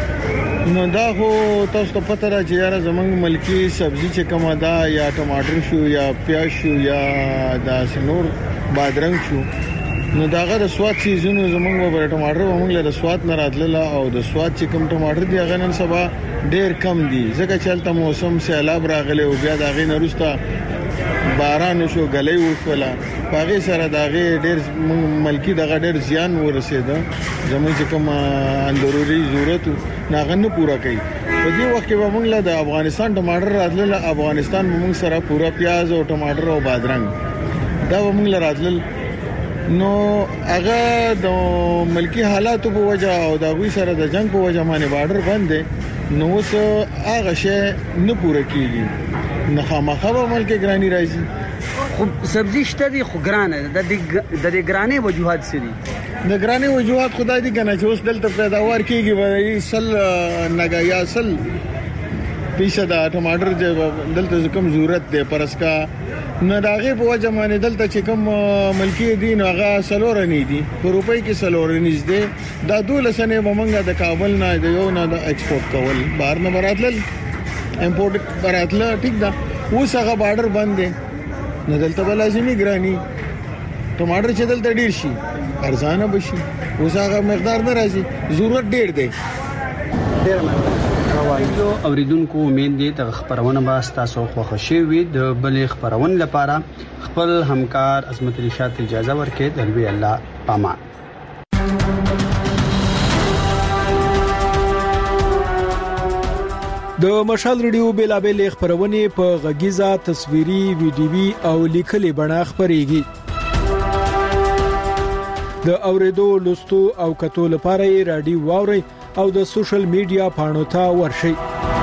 نو دا خو تاسو ته پته را چې یاره زمونږ ملکی سبزی چې کومه ده یا ټماټر شو یا پیاز شو یا د سنور بادرنګ شو، نو داغه د سواد سیزونو زمونږ په ټماټر ومنګ له سواد نه راتله او د سواد چې کوم ټماټر دی هغه نن سبا ډیر کم دي ځکه چې الته موسم سیلاب راغلی او بیا داغه نه روسته باران شو غلې وکړه، هغه سره داغه ډیر ملکی دغه ډیر زیان ورسېده. زموږ چې کوم اندروري ضرورت ناغه نه پورا کړي. په دې وخت کې به موږ له د افغانستان ټماټر راتلل، افغانستان موږ سره پورا پیاز او ټماټر او بادرنګ دا موږ له راتلل. نو هغه د ملکی حالاتو په وجه او د غوي سره د جنگ په وجه باندې بارډر بند دي، نو اوس هغه شی نه پوره کیږي. نه خامخا به ملک ګرانی راځي. خو سبزی شته دي خو ګرانه د د د ګرانه وجوهات سری د ګرانه وجوهات خدای دې کنه چې اوس دلته پیداوار کیږي به سل نګایا سل پیسه دا ټماټر دې دلته کم ضرورت دی پرسکا نه داغه په وجه باندې دلته چې کم ملکی دي نو هغه سلور نه دي په روپۍ کې سلور نږدې دا دولسنه ومنګه د کابل نه د یو نه د ایکسپورټ کول بهر نه براتل امپورټ براتل ټیک دا اوس هغه بارډر بند دي نه دلته بل لازمي ګرانی ټماټر چې دلته ډیر شي ارزانه بشي اوس هغه مقدار نه راځي ضرورت ډیر دی. ډیر مننه. اوایلو اوریدونکو امید دي ته خبرونه با تاسو خو شوي د بل خبرونه لپاره خپل همکار عظمت رشاد اجازه ورکړي. دلوي الله پامان. د مشال ریډیو بیلابل خبرونه په غږیزه تصویري ویډیوي او لیکلي بڼه خبريږي. د اوریدو لوستو او کتو لپاره رادیو واوري او د سوشل میډیا پاڼو ته ورشئ.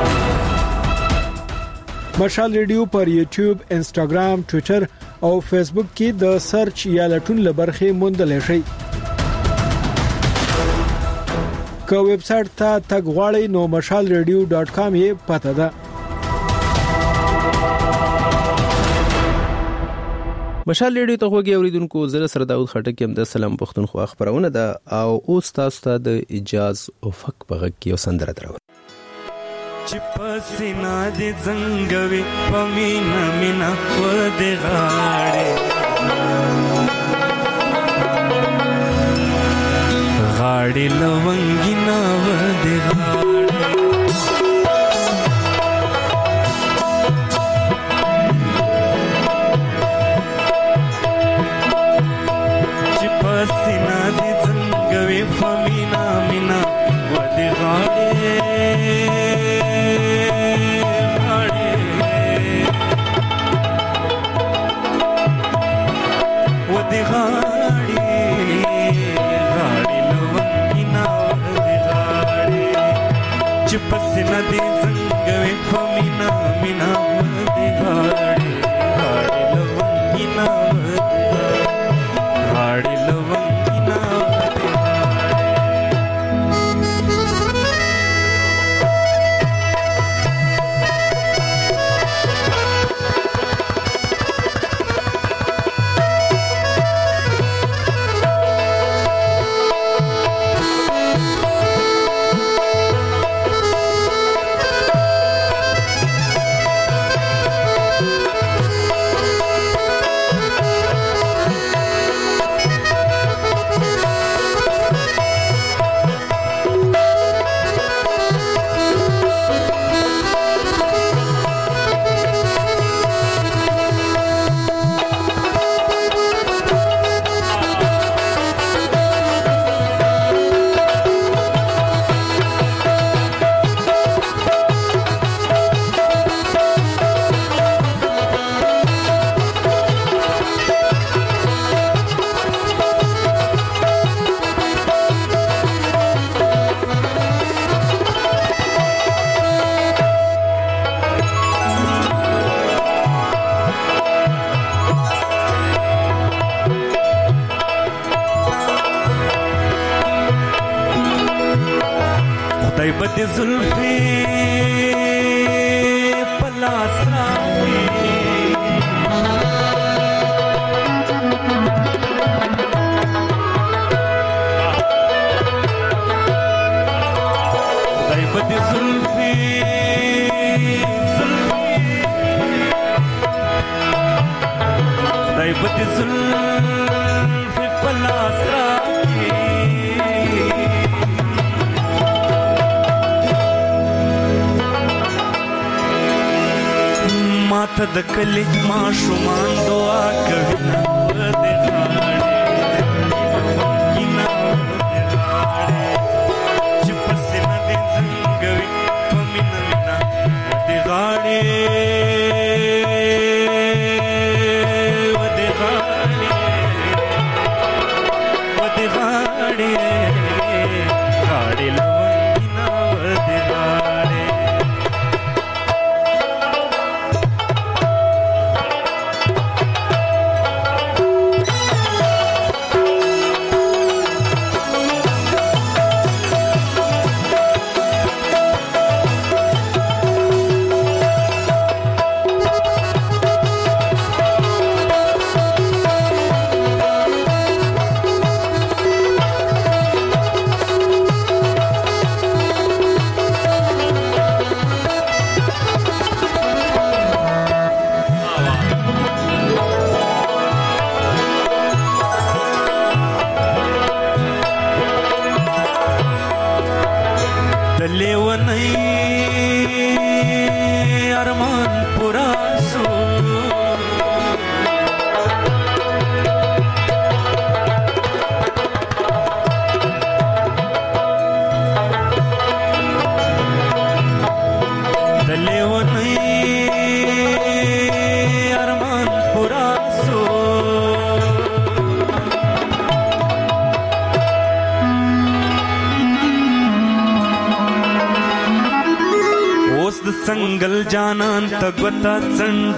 مشال ریډیو پر یوټیوب، انسټاګرام، ټوئیټر او فیسبوک کې د سرچ یا لټون لبرخه موندل شئ. که ویب سټ ته تګ غواړئ نو مشال ریډیو ډاټ کام یې پته ده. مشال ریډیو ته وګورئ اوریدونکو. زه سره داوود خټک یم د سلام پښتونخوا خبرونه ده او اوس تاسو ته د اجاز افق په غږ کې یو سندره درو. چې پسینا دې زنګوي پمینا مینا و دې غاړې غاړې لونګینا و دې غاړې چې پسینا دې زنګوي پمینا مینا و دې غاړې پسنا دې زنګوي فمینا مینا دې غاړې غاړې لونګینا غاړې لونګینا دای بد زلفی پلاس راوی دای بد زلفی زلفی دای بد زلفی پلاس راوی ماته د کلی ماشومان دعا کوي نه ودې غاړې کینا ودې غاړې چې پسې نه دې زنګوي په مینا مینا ودې غاړې ودې غاړې ودې غاړې غاړې لونګینا ودې غاړې संगल जानन तगता चंड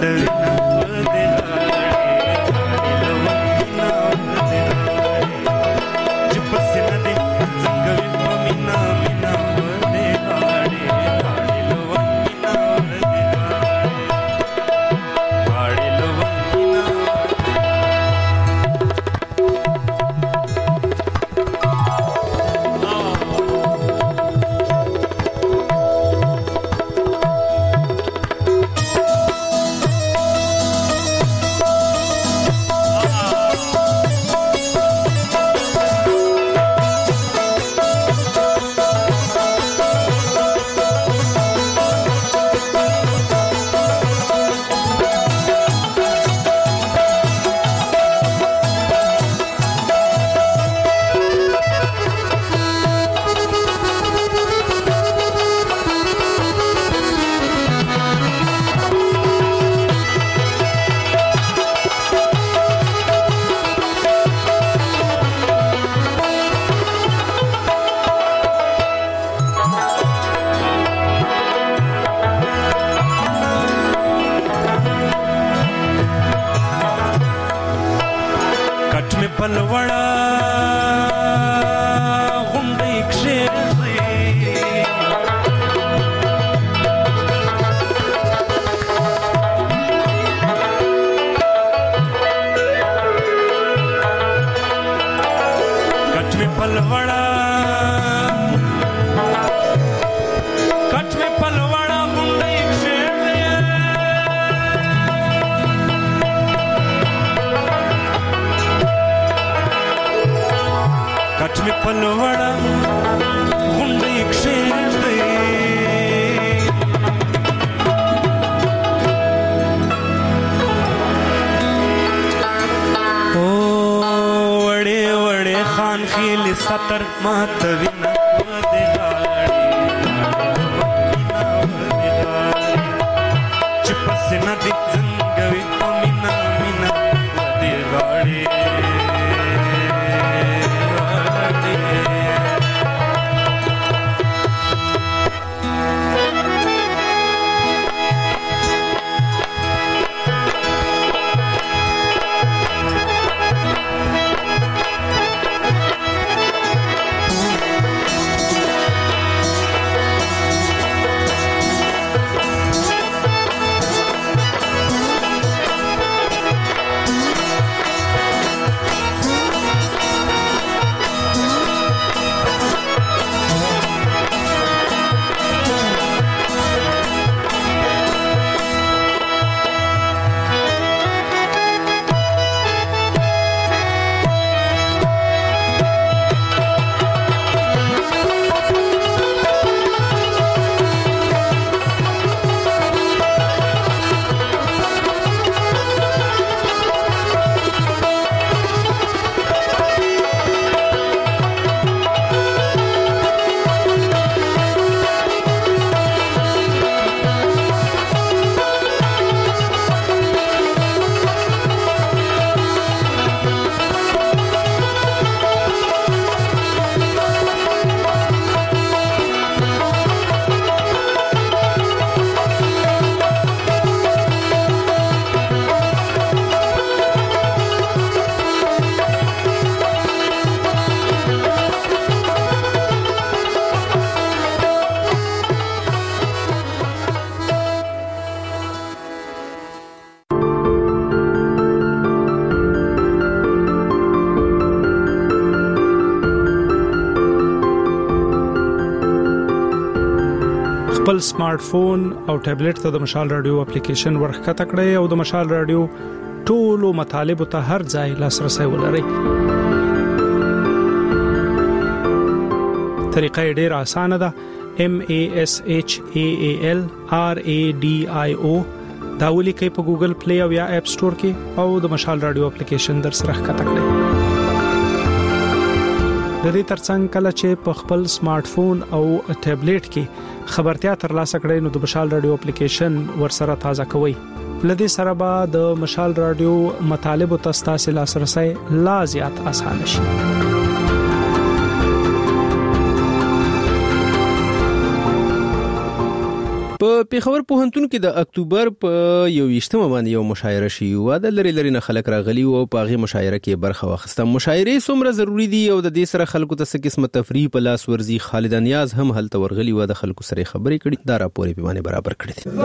सतर मात विना वदे गाड़ी चिपस नदी जंगवी मिना मिना वदे गाड़ी خپل سمارټ فون او ټابلیټ ته د مشال رادیو اپلیکیشن ورخکته کړئ او د مشال رادیو ټولو مطالب ته هر ځای لاسرسي ولرئ. طریقه ډیره اسانه ده. M A S H A A L R A D I O دا ولیکئ په ګوګل پلی او یا اپ سٹور کې او د مشال رادیو اپلیکیشن در سره ښکته کړئ. د دې ترڅنګ کله چې په خپل سمارټ فون او ټابلیټ کې خبرتیا ترلاسه کړئ نو د مشال رادیو اپلیکیشن ورسره تازه کوئ. لدې سره به د مشال رادیو مطالب او تاسو لاسرسي لا زیات آسان شي. په پیښور پوهنتون کې د اکتوبر په یوویشتمه باندې یو مشاعره شي و د لری لری نه خلک راغلي او په هغه مشاعره کې برخه واخیسته. مشاعره څومره ضروری دي او د دې سره خلکو ته څه قسمه تفریح په لاس ورزي. خالد نیاز هم هلته ورغلي و د خلکو سره خبرې کړي. دا راپورې په باندې برابر کړی دی.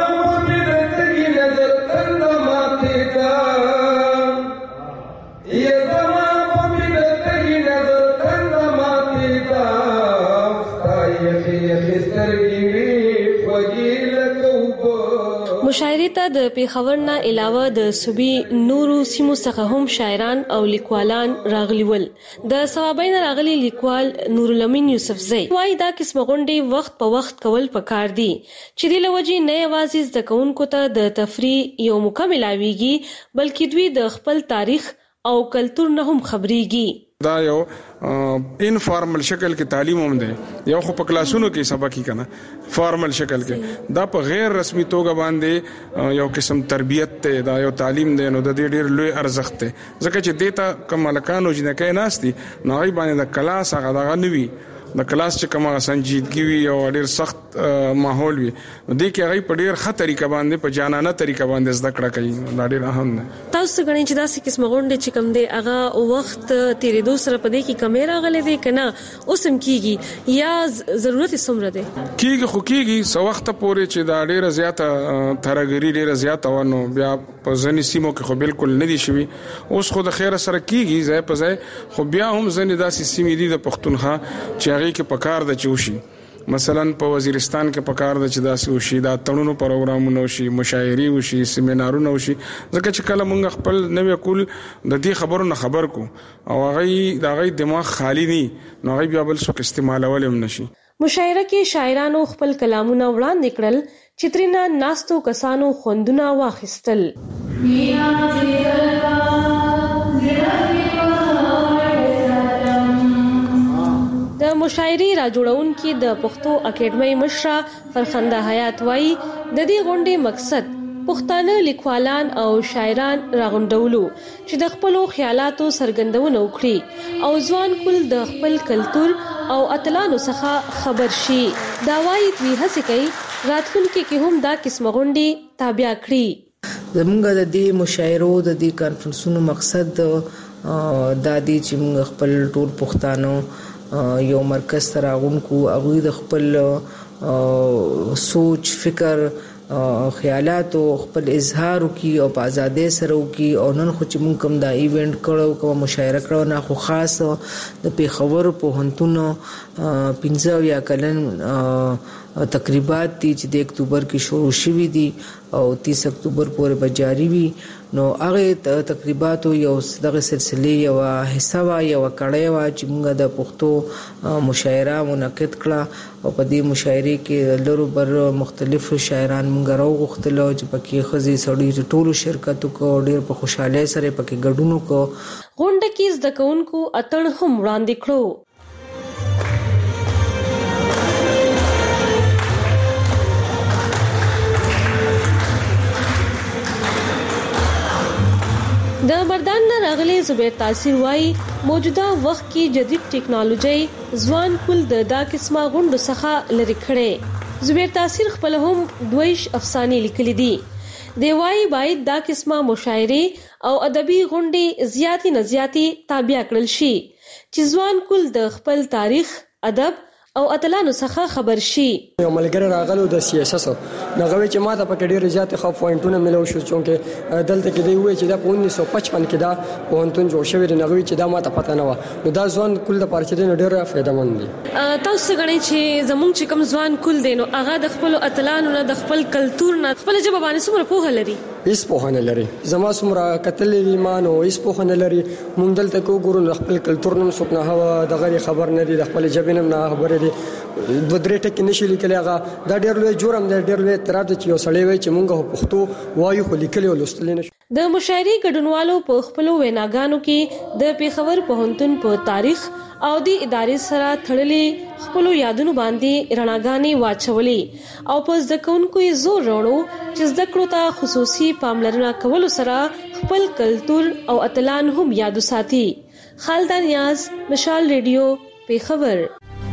مشاعره ته د پیښور نه علاوه د صوبې نورو سیمو څخه هم شاعران او لیکوالان راغلي ول. د ثوابین راغلي لیکوال نور الامین یوسفزئی وايي دا قسمه غونډې وخت په وخت کول پکار دي چې د لوجي نه یوازې د کونکو ته د تفریح یو مکمل اویږي بلکې دوی د خپل تاریخ او کلتور نه هم خبريږي. دا یو انفارمل شکل کې تعلیم هم دی. یو خو په کلاسونو کې سبق کې کنه فارمل شکل کې دا په غیر رسمي توګه باندې یو قسم تربیت ته دا یو تعلیم دی. نو د دې ډېر لوی ارزښت دی ځکه چې دیتا کمالکانو جنکې ناشتي نو غي باندې د کلاس هغه دغه نوي د کلاس چې کومه سنجیدګي وي او ډېر سخت ماحول وي د کې هغه په ډېر ښه طریقه باندې په جانانه طریقه باندې زده کړه کوي. دا ډېر اهم دی. تاسو غواړئ چې دا څه قسمه غونډه چې کوم دی هغه وخت تیرې دوه سره پدې کې کیمرا غلې دی کنه اوسم کیږي یا ضرورت سمره دی کیږي خو کیږي سو وخت پورې چې دا ډېر زیاته ترګری ډېر زیاته ونه بیا په ځنی سیمو کې خو بالکل نه دي شوی. اوس خو د خیره سره کیږي ځای په ځای خو بیا هم ځنی داسې سیمې دي د پښتونخوا چې کې پکار د چوشي. مثلا په وزیرستان کې پکار د چې داسې وشي دا تړونو پروګرامونه وشي مشاعري وشي سیمینارونه وشي ځکه چې کله موږ خپل نوې کول د دې خبرو نه خبر کو او هغه دا غي دماغ خالی ني نو هغه بیا بل څه استعمالول هم نشي. مشاعره کې شاعرانو خپل کلامونه وړاندې کړل چې ترنا ناستو کسانو خوندونه واخیستل. د مشاعري راجوړونکو د پښتو اکیډمي مشره فرخنده حیات وایي د دې غونډې مقصد پښتانه لیکوالان او شاعران راغونډولو چې د خپل خیالاتو څرګندونه وکړي او ځوان کول د خپل کلتور او اتلانو څخه خبر شي. دا وایي دوی هڅه کوي راتلونکي کې هم دا قسمه غونډې تابع کړي. زموږ د دې مشاعرو د دې کانفرنسونو مقصد دا دی چې موږ خپل ټول پښتانه یو مرکز ته راغونکو هغه د خپل سوچ فکر خیالات او خپل اظهار کی او په ازادۍ سره کی او نن خو چې مونږ کوم دا ایونت کړو کوم مشاعره کړو نه خو خاص د پیښور پوهنتون پنځه یا کلن تقریبات دي چې د اکتوبر کې شروع شوي دي او تیس اکتوبر پورې به جاری وي. نو هغه تقریبات یو دغه سلسله یو حصہ وا یو کړه وا چې موږ د پښتو مشاعره منعقد کړه او په دې مشاعره کې لرو بر مختلف شاعران موږ راوغختل چې پکې خزي سړي ټولو شرکت کو ډېر په خوشاله سره پکې ګډون کو. غونډه کې زده کوونکو اتڼ هم وړاندې کړو. د مردان نه راغلي زبیر تاثیر وای موجوده وخت کې جدید ټیکنالوژي ځوان کول د دا قسمه غونډو څخه لری کړي. زبیر تاثیر خپل هم دویش افسانې لیکلي دي. دی وای باید دا قسمه مشاعري او ادبي غونډې زیاتی نه زیاتی تابع کړل شي چې ځوان کول د خپل تاریخ ادب او اتلانو څخه خبر شي. یو ملګری راغلو د سیاسي نغوي چې ماته په ډېر زیات خو پوینټونه ملو شو چې دلته کې دی وی چې دا په انیس سو پچپن کې دا پوهنتون جوړ شوی دی نغوي چې دا ماته پته نه و. نو دا ځوان کول د پارچې دی ډېر فائدہ مند دي. تاسو غواړئ چې زموږ چې کوم ځوان کول دی نو هغه د خپل اتلانو نه د خپل کلچر نه خپل ژبه باندې څومره پوهه لري؟ هیڅ پوهه نه لري. زما څومره کتلې ایمان او هیڅ پوهه نه لري. مونږ دلته کو ګورو خپل کلچر نوم څوک نه هوا د غری خبر نه دي د خپل ژبې نوم نه خبر دي. د درې ټکي نشي لیکلی هغه دا ډېر لوی جرم دی ډېر لوی اعتراف دی چې یو سړی وایي چې مونږ پښتو وایو خو لیکلی او لوستلی نشو. د مشاعري ګډونوالو په خپل ویناګانو کې د پیښور پوهنتون په تاریخ او د ادارې سره تړلې خپل یادونو باندې رڼاګانې واچولې او په زده کوونکو یې زور وروړو چې زده کړو ته خصوصي پاملرنه کول سره خپل کلچر او اتلان هم یاد ساتي. خالد نیاز، مشال ریډیو، پیښور.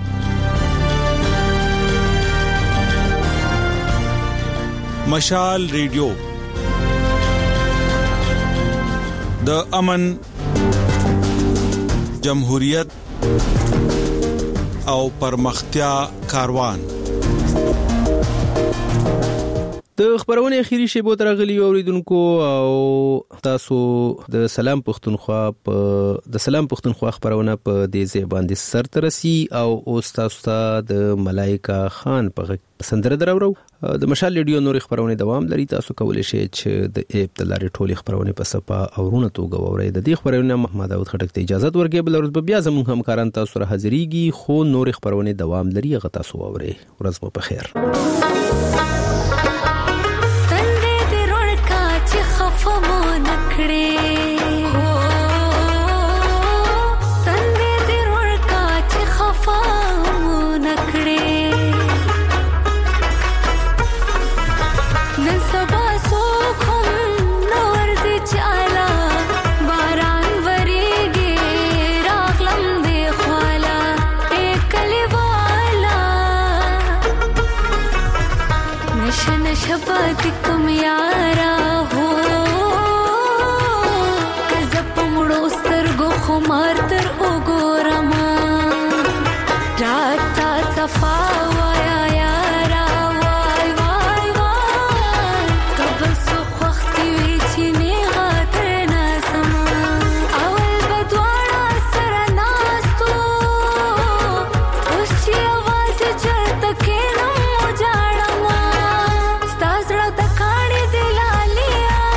مشال ریډیو د امن، جمهوریت او پرمختیا کاروان. د خبرونه اخیری شیبو ترغلی اوریدونکو او تاسو د سلام پښتونخوا په د سلام پښتونخوا خبرونه په دې ځای باندې سر ترسي او اوس تاسو ته د ملائکه خان په سندره درورو. د مشال ریډیو نور خبرونه دوام لري. تاسو کولای شئ چې د ایپ تلاري ټولي خبرونه په صفه او رونه توګه وورئ. د دې خبرونه محمد داوود خټک ته اجازه ورکړي. بل ورځ بیا زموږ همکاران تاسو سره حاضرېږي خو نور خبرونه دوام لري. هغه تاسو وورئ. ورځ مو په خیر. कम यारा हो कजप मुड़ो स्तरगो खुमार तर ओगोरमा राता सफा वाया यारा वाय वाय वाय कबल सुख वक्ती वीचीने गातर नासमा अवल बदवाड़ा सरनास्तो उसची आवाज चलत के नम उजाड़ा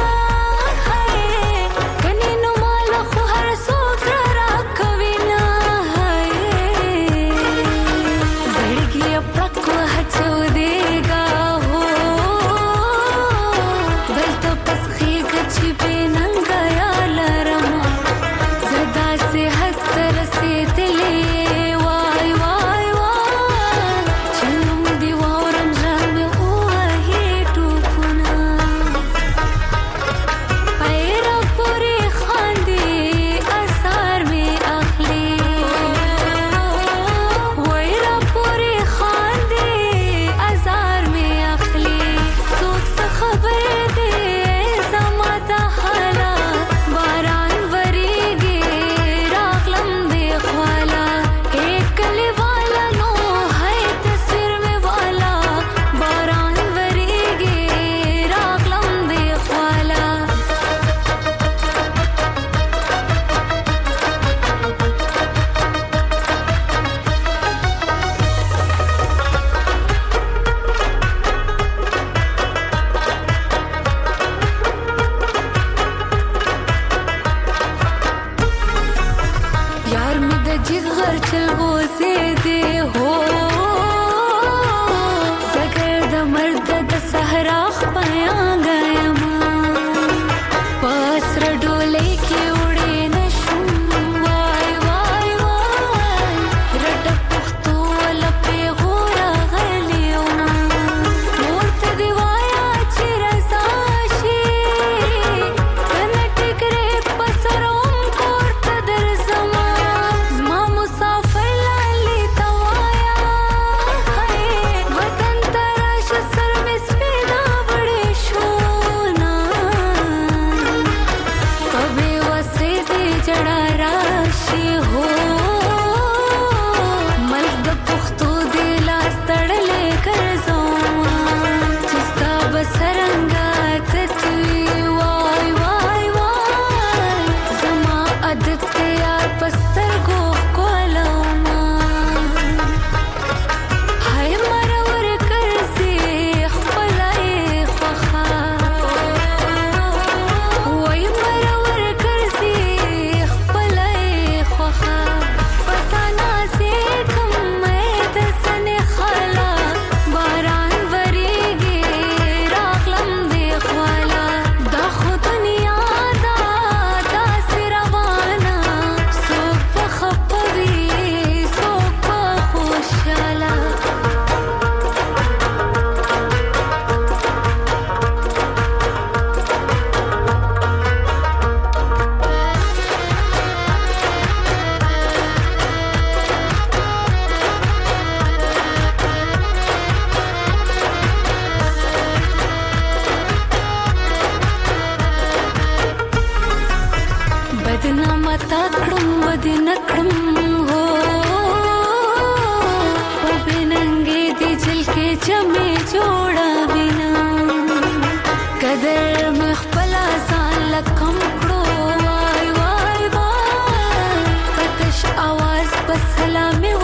رنگې دې جل کې چمې جوړا بنا قدر مخ پلا سان لکم کړو وای وای وای کتش आवाज په سلام